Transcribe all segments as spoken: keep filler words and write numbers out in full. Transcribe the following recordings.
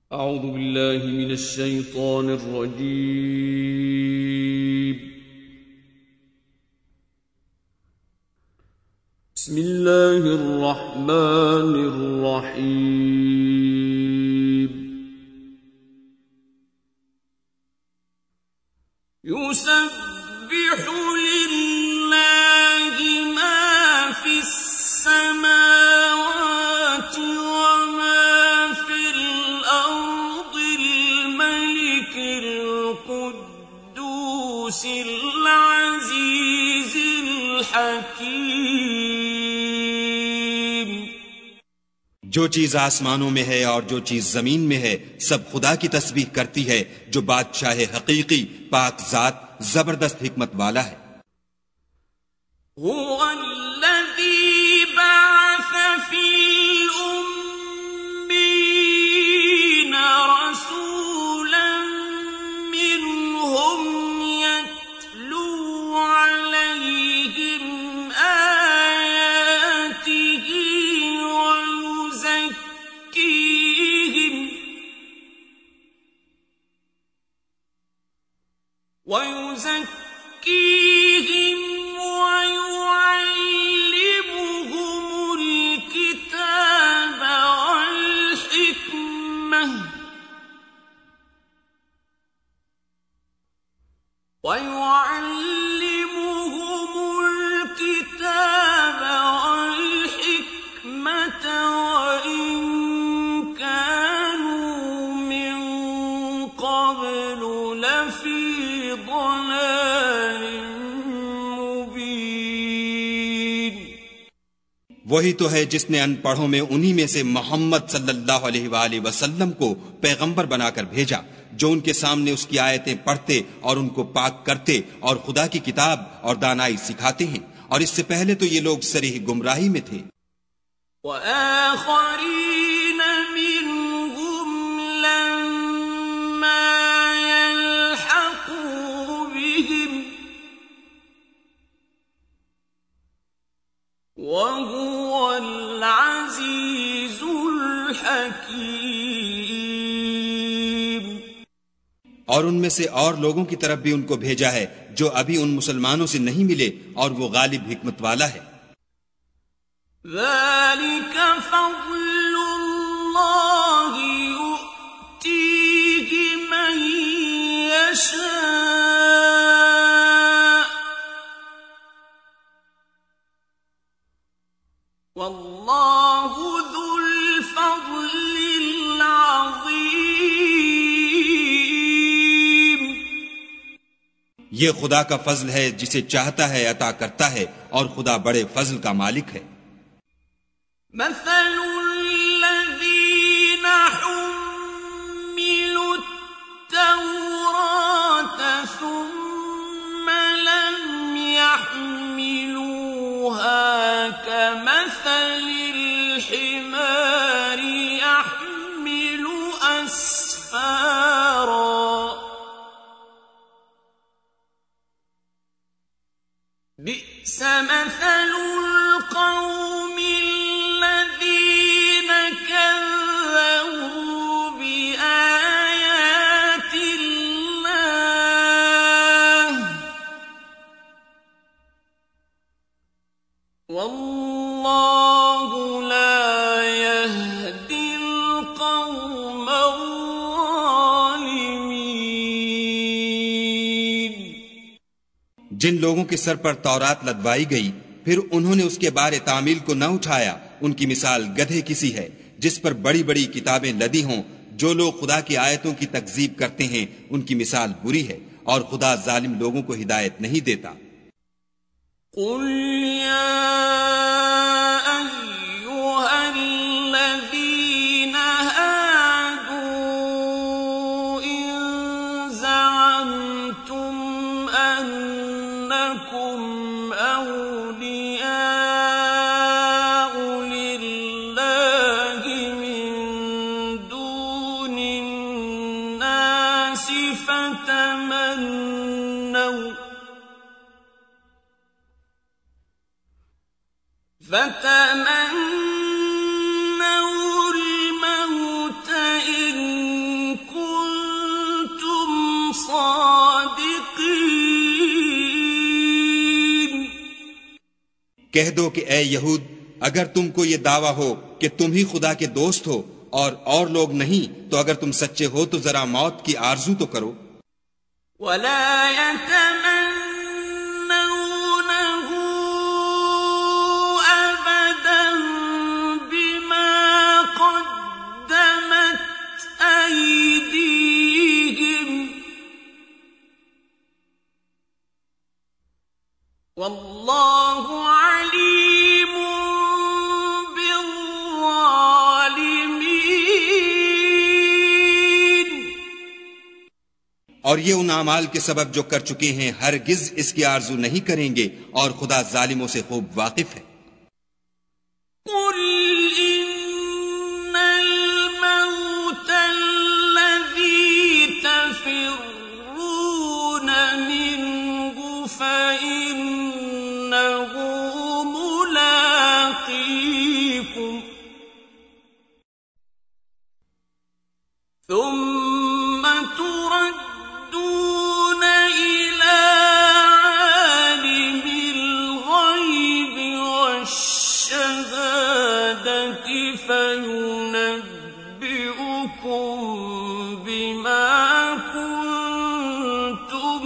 أعوذ بالله من الشيطان الرجيم. بسم الله الرحمن الرحيم. يسبح لله ما في السماوات وما في الأرض الملك القدوس العزيز الحكيم. जो चीज आसमानों में है और जो चीज जमीन में है सब खुदा की तस्बीह करती है, जो बादशाह हकीकी पाक जात जबरदस्त हिकमत वाला है. ويزكيهم ويعلمهم الكتاب والحكمة ويعلمهم الكتاب والحكمة وإن كانوا من قبل لفي वही तो है जिसने अनपढ़ों में उन्हीं में से मोहम्मद सल्लल्लाहु अलैहि वसल्लम को पैगंबर बनाकर भेजा, जो उनके सामने उसकी आयतें पढ़ते और उनको पाक करते और खुदा की किताब और दानाई सिखाते हैं. और इससे पहले तो ये लोग सरीह गुमराही में थे. وهو العزيز الحكيم. और उनमें से और लोगों की तरफ भी उनको भेजा है जो अभी उन मुसलमानों से नहीं मिले, और वो गालिब हिकमत वाला है. ذلك فضل الله يؤتيه من يشاء والله ذو الفضل العظيم. ये खुदा का फजल है, जिसे चाहता है अता करता है, और खुदा बड़े फजल का मालिक है. مثل الذين حملوا التوراة ثم لم يحملوها كمثل الحمار يحمل أسفارا بئس مثل القوم الذين كذبوا بآيات الله والله لا يهدي القوم الظالمين. जिन लोगों के सर पर तौरात लदवाई गई, फिर उन्होंने उसके बारे तामील को न उठाया, उनकी मिसाल गधे किसी है जिस पर बड़ी बड़ी किताबें लदी हों. जो लोग खुदा की आयतों की तकजीब करते हैं, उनकी मिसाल बुरी है, और खुदा जालिम लोगों को हिदायत नहीं देता. قل يا أيها الذين هادوا إن زعمتم أنكم أولياء لله من دون الناس فتمنوا فتمنوا الموت إن कह दो कि ए यहूद, अगर तुमको ये दावा हो कि तुम ही खुदा के दोस्त हो और और लोग नहीं, तो अगर तुम सच्चे हो तो जरा मौत की आरजू तो करो। वला यतमन्नूनहु अबदन बिमा क़द्दमत अयदीहिम वल्लाहु अलीमुन बिज़्ज़ालिमीन। और ये उन अमाल के सबब जो कर चुके हैं हरगिज इसकी आरजू नहीं करेंगे, और खुदा जालिमों से खूब वाकिफ है। कुल इन्नल मौतल्लज़ी तफ़िर्रून मिन्हु फ़इन्नहु मुलाक़ीकुम ثم تردون إلى عالم الغيب والشهادة فينبئكم بما كنتم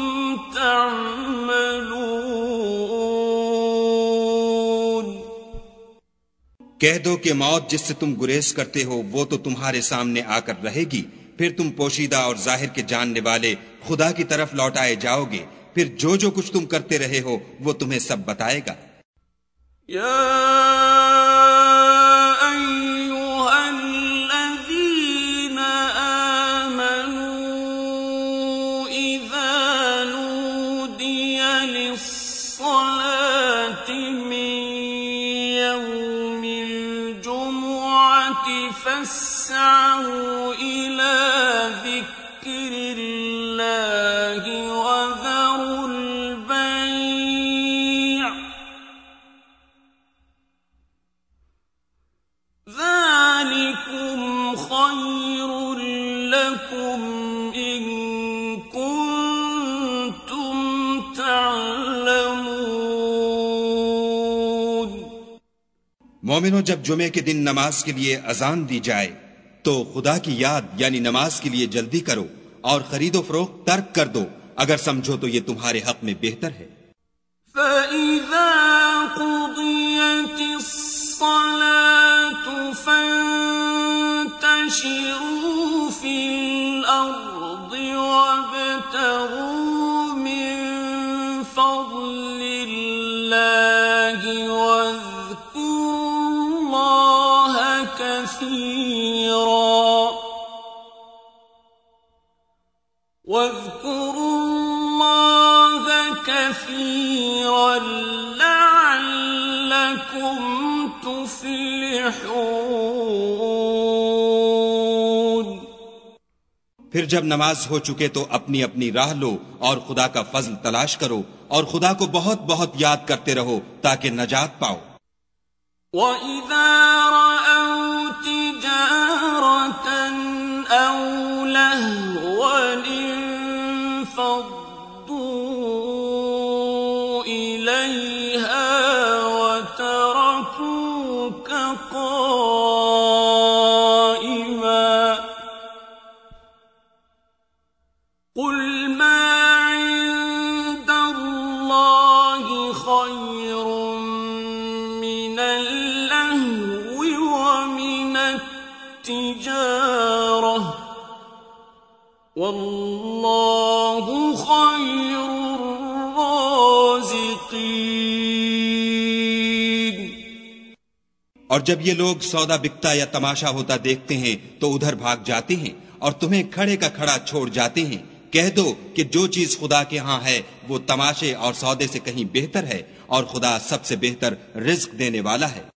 تعملون। कह दो कि मौत जिससे तुम गुरेज करते हो वो तो तुम्हारे सामने आकर रहेगी, फिर तुम पोशीदा और जाहिर के जानने वाले खुदा की तरफ लौटाए जाओगे, फिर जो जो कुछ तुम करते रहे हो वो तुम्हें सब बताएगा। या अय्युहल्लज़ीना आमनू इज़ा नूदिया लिस्सलाति मिन यौमिल जुमुअति फस्अऊ इला ज़िक्रिल्लाहि वज़रुल बैअ ज़ालिकुम खैरुल लकुम इन कुंतुम तअलमून। मोमिनो, जब जुमे के दिन नमाज के लिए अजान दी जाए तो खुदा की याद यानी नमाज के लिए जल्दी करो और खरीदो फरोख्त तर्क कर दो, अगर समझो तो ये तुम्हारे हक में बेहतर है। फ़इज़ा क़ुदियतिस्सलातु फ़ंतशिरू फ़िल अर्दि वब्तगू मिन फ़ज़लिल्लाहि वज़्कुरुल्लाह कसीरा वज़्कुरुल्लाह कसीरा लअल्लकुम तुफ़्लिहून। फिर जब नमाज हो चुके तो अपनी अपनी राह लो और खुदा का फजल तलाश करो और खुदा को बहुत बहुत याद करते रहो ताकि नजात पाओ। वइज़ा रअव तिजारतन औ लहवन इंफ़द्दू इलैहा वतरकूक क़ाइमा क़ुल मा इंदल्लाहि खैरुम मिनल लहवी व मिनत तिजारह वल्लाहु खैरुर राज़िक़ीन। और जब ये लोग सौदा बिकता या तमाशा होता देखते हैं तो उधर भाग जाते हैं और तुम्हें खड़े का खड़ा छोड़ जाते हैं। कह दो कि जो चीज खुदा के यहाँ है वो तमाशे और सौदे से कहीं बेहतर है, और खुदा सबसे बेहतर रिज्क देने वाला है।